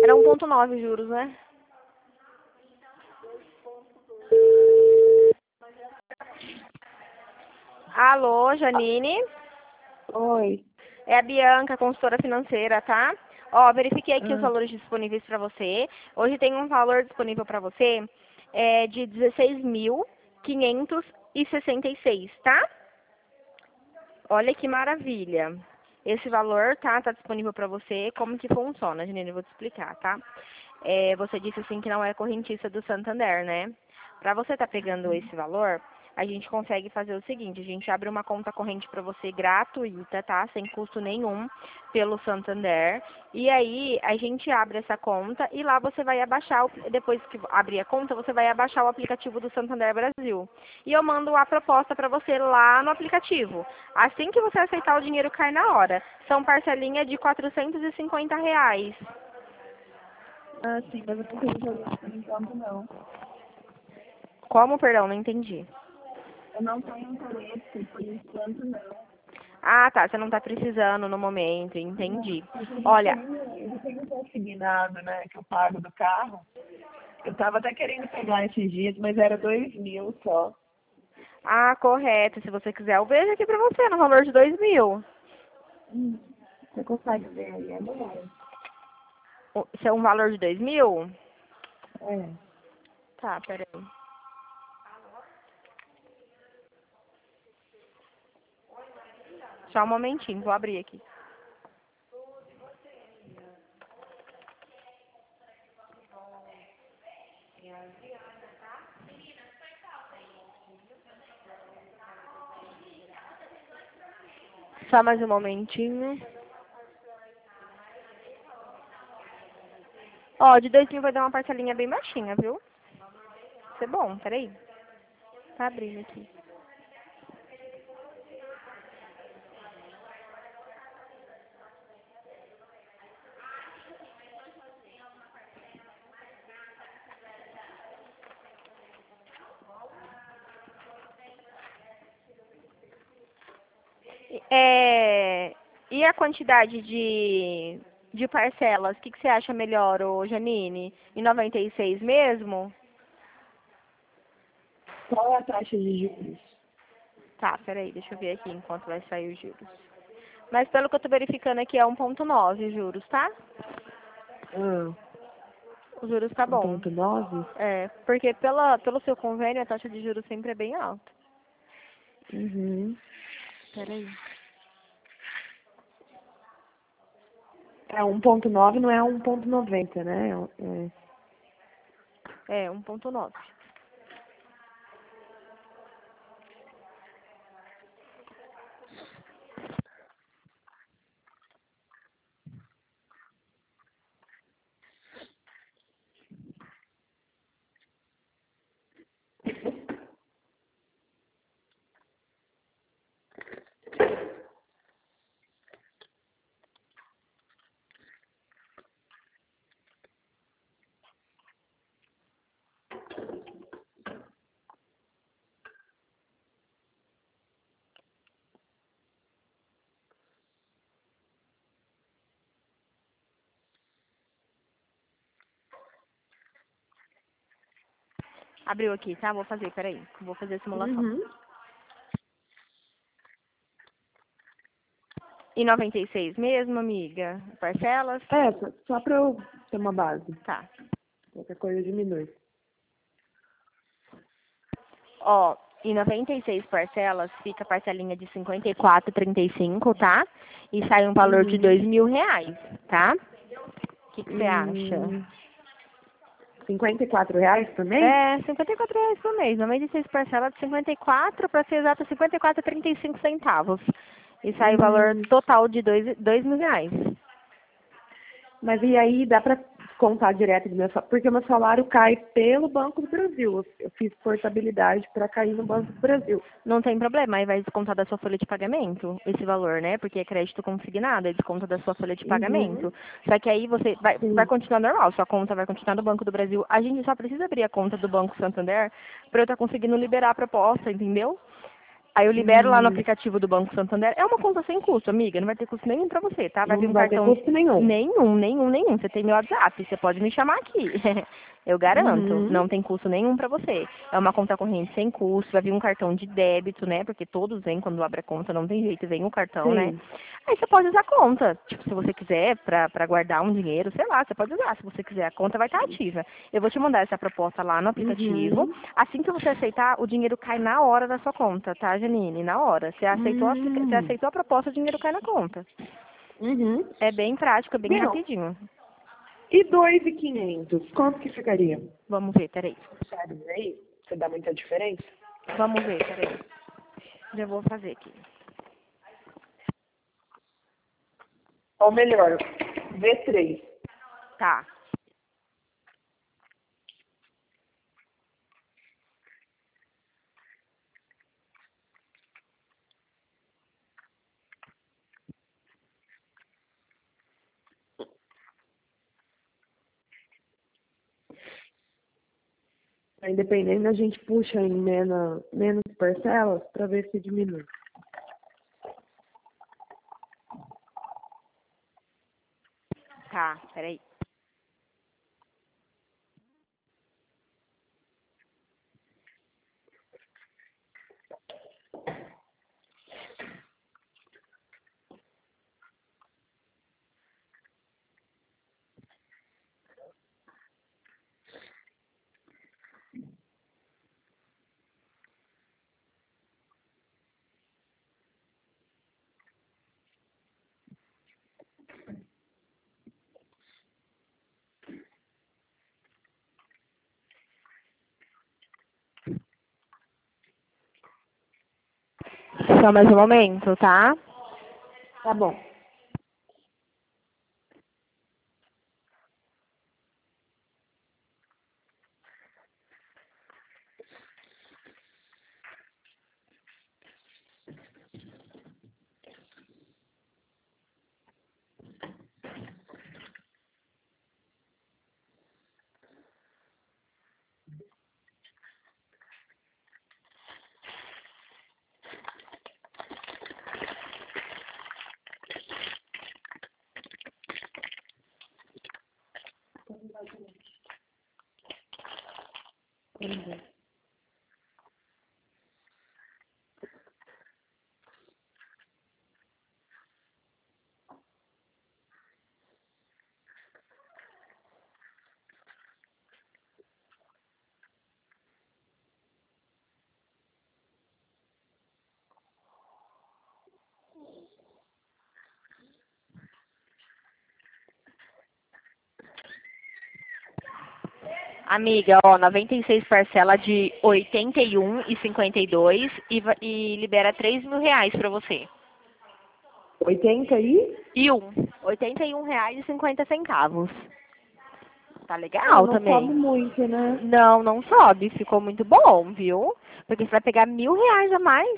Era 1,9 juros, né? Alô, Janine? Oi. É a Bianca, consultora financeira, tá? Ó, verifiquei aqui os Ah, valores disponíveis para você. Hoje tem um valor disponível para você de 16.566, tá? Olha que maravilha. Esse valor, tá disponível para você. Como que funciona, Janine? Eu vou te explicar, tá? Você disse assim que não é correntista do Santander, né? Para você estar pegando esse valor, a gente consegue fazer o seguinte, a gente abre uma conta corrente para você gratuita, tá? Sem custo nenhum pelo Santander. E aí a gente abre essa conta e lá você vai abaixar, depois que abrir a conta, você vai abaixar o aplicativo do Santander Brasil. E eu mando a proposta para você lá no aplicativo. Assim que você aceitar, o dinheiro cai na hora. São parcelinhas de R$ 450. sim, mas eu não tenho interesse por enquanto, não. Como, perdão, não entendi. Eu não tenho interesse por enquanto, não. Ah, tá, você não tá precisando no momento, entendi. Porque Olha, eu já tenho consignado, né, que eu pago do carro. Eu tava até querendo pegar esses dias, mas era 2.000 só. correto, se você quiser, eu vejo aqui pra você, no valor de 2.000. Você consegue ver aí, é melhor. Isso é um valor de 2.000? É. Tá, peraí. Só um momentinho, vou abrir aqui. Só mais um momentinho. Ó, de 2.000 vai dar uma parcelinha bem baixinha, viu? Vai ser bom, peraí. Tá abrindo aqui. E a quantidade de parcelas, o que você acha melhor, ô Janine? Em 96 mesmo? Qual é a taxa de juros? Tá, peraí, deixa eu ver aqui enquanto vai sair os juros. Mas pelo que eu tô verificando aqui é 1,9 juros, tá? Ah, Os juros tá bom. 1.9? Porque pelo seu convênio a taxa de juros sempre é bem alta. Uhum. Peraí. É 1.9, não é 1.90, né? É, 1,9. Abriu aqui, tá? Vou fazer, peraí. Vou fazer a simulação. Uhum. E 96 mesmo, amiga? Parcelas? É, só pra eu ter uma base. Tá. Qualquer coisa diminui. Ó, em 96 parcelas fica a parcelinha de 54,35, tá? E sai um valor de Uhum. R$ 2.000, tá? O que você acha? Hum, R$ 54 por mês? R$ 54 por mês. 96 parcelas de 54, para ser exato, 54,35 centavos. E sai o valor Hum, total de R$ 2.000. mas e aí dá pra descontar direto do meu salário? Porque o meu salário cai pelo Banco do Brasil. Eu fiz portabilidade para cair no Banco do Brasil. Não tem problema, aí vai descontar da sua folha de pagamento esse valor, né? Porque é crédito consignado, é desconto da sua folha de Uhum. pagamento. Só que aí você vai Sim. continuar normal, sua conta vai continuar no Banco do Brasil. A gente só precisa abrir a conta do Banco Santander para eu estar conseguindo liberar a proposta, entendeu? Aí eu libero lá no aplicativo do Banco Santander. É uma conta sem custo, amiga. Não vai ter custo nenhum pra você, tá? Vai vir Não um vai ter cartão. custo nenhum. Nenhum. Você tem meu WhatsApp. Você pode me chamar aqui. Eu garanto. Uhum. Não tem custo nenhum pra você. É uma conta corrente sem custo. Vai vir um cartão de débito, né? Porque todos vêm quando abre a conta. Não tem jeito. Vem o cartão, né? Sim. Aí você pode usar a conta. Tipo, se você quiser, pra guardar um dinheiro, sei lá, você pode usar. Se você quiser, a conta vai estar ativa. Eu vou te mandar essa proposta lá no aplicativo. Uhum. Assim que você aceitar, o dinheiro cai na hora da sua conta, tá, Janine? Na hora. Você Hum. aceitou a proposta, o dinheiro cai na conta. Uhum. É bem prático, é bem Meu, rapidinho. e 2.500? Quanto que ficaria? Vamos ver, peraí. Sabe aí? Você dá muita diferença? Vamos ver, peraí. Já vou fazer aqui. Ou melhor, V3. Tá. Aí dependendo, a gente puxa em menos parcelas para ver se diminui. Tá, peraí. Só mais um momento, tá? Tá bom. Amiga, ó, 96 parcela de 81,52 e libera 3 mil reais pra você. 80 aí? E um. R$ 81,50. Tá Ah, legal não sobe também. muito, né? Não, não sobe. Ficou muito bom, viu? Porque você vai pegar R$ 1.000 a mais.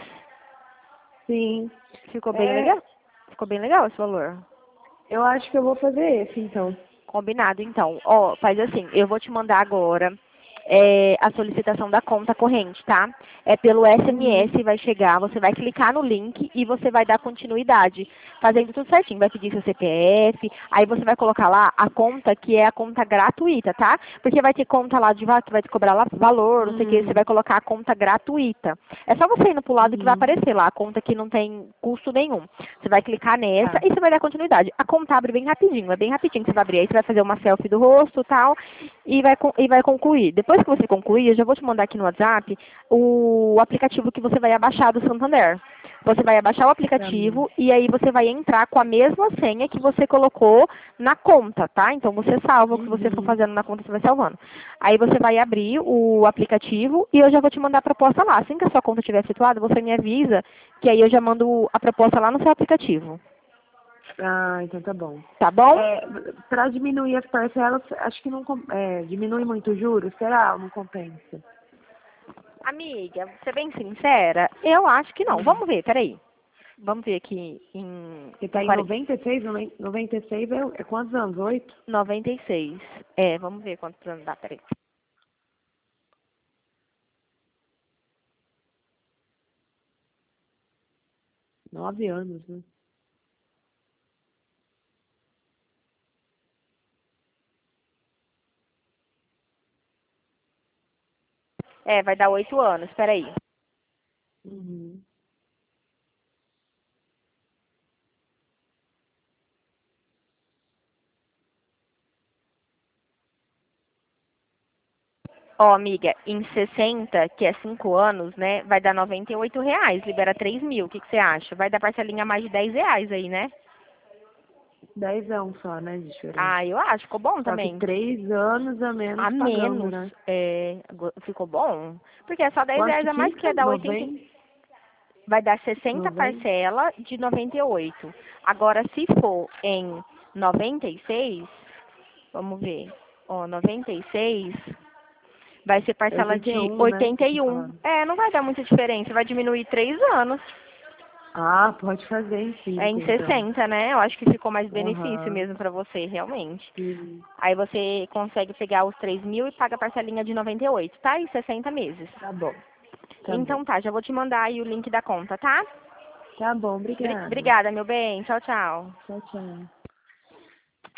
Sim. Ficou bem É, legal. Ficou bem legal esse valor. eu acho que eu vou fazer esse, então. Combinado, então. Ó, faz assim, eu vou te mandar agora a solicitação da conta corrente, tá? É pelo Uhum. SMS, vai chegar, você vai clicar no link e você vai dar continuidade, fazendo tudo certinho. Vai pedir seu CPF, aí você vai colocar lá a conta que é a conta gratuita, tá? Porque vai ter conta lá de que vai te cobrar lá valor, não sei o que, você vai colocar a conta gratuita. É só você indo pro lado que vai Uhum. aparecer lá, a conta que não tem custo nenhum. Você vai clicar nessa Tá. e você vai dar continuidade. A conta abre bem rapidinho, é bem rapidinho que você vai abrir. Aí você vai fazer uma selfie do rosto e tal e vai concluir. Depois que você concluir, eu já vou te mandar aqui no WhatsApp o aplicativo que você vai abaixar do Santander. Você vai abaixar o Tá bom. aplicativo e aí você vai entrar com a mesma senha que você colocou na conta, tá? Então você salva o que você for Uhum. fazendo na conta, você vai salvando. Aí você vai abrir o aplicativo e eu já vou te mandar a proposta lá. Assim que a sua conta estiver situada, você me avisa que aí eu já mando a proposta lá no seu aplicativo. Ah, então tá bom. Tá bom? Para diminuir as parcelas, acho que não diminui muito o juros, será? Ou não compensa? Amiga, vou ser bem sincera, eu acho que não. Hum. Vamos ver, peraí. Vamos ver aqui em, Você em tá em 40 96, 96 é quantos anos? 8? 96. É, vamos ver quantos anos dá, peraí. 9 anos, né? É, vai dar 8 anos, peraí. Uhum. Ó, amiga, em 60, que é 5 anos, né, vai dar R$ 98, libera 3 mil, o que que você acha? Vai dar parcelinha a mais de R$ 10 aí, né? 10 só, né, de diferença. Ah, eu acho, ficou bom Só que também. 3 anos a A menos pagando, menos, né? ficou bom? Porque é só 10 Quanto reais que a mais, porque fica? ia dar 80, 90? vai dar 60 90? parcela de 98. Agora, se for em 96, vamos ver, ó, 96 vai ser É parcela de 81, né? Você tá 81. falando. É, não vai dar muita diferença, vai diminuir 3 anos. Ah, pode fazer em É 5, em então. 60, né? Eu acho que ficou mais benefício Aham. mesmo pra você, realmente. Sim. Aí você consegue pegar os 3 mil e paga a parcelinha de 98, tá? Em 60 meses. Tá bom. Tá bom. Então tá, já vou te mandar aí o link da conta, tá? Tá bom, obrigada. Obrigada, meu bem. Tchau, tchau. Tchau, tchau.